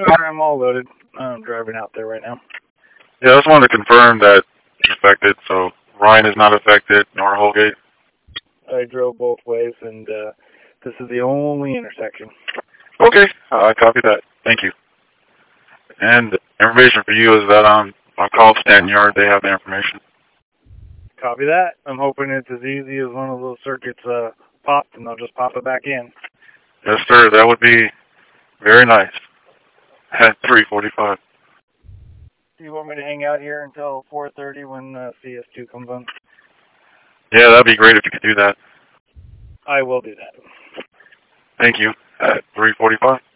Sure, I'm all loaded. I'm driving out there right now. Yeah, I just wanted to confirm that he's affected, so Ryan is not affected, nor Holgate. I drove both ways, and this is the only intersection. Okay, I copy that. Thank you. And information for you is that I called Stanton Yard. They have the information. Copy that. I'm hoping it's as easy as one of those circuits popped, and they'll just pop it back in. Yes, sir. That would be very nice. At 3:45. Do you want me to hang out here until 4:30 when CS2 comes on? Yeah, that'd be great if you could do that. I will do that. Thank you. At 3:45.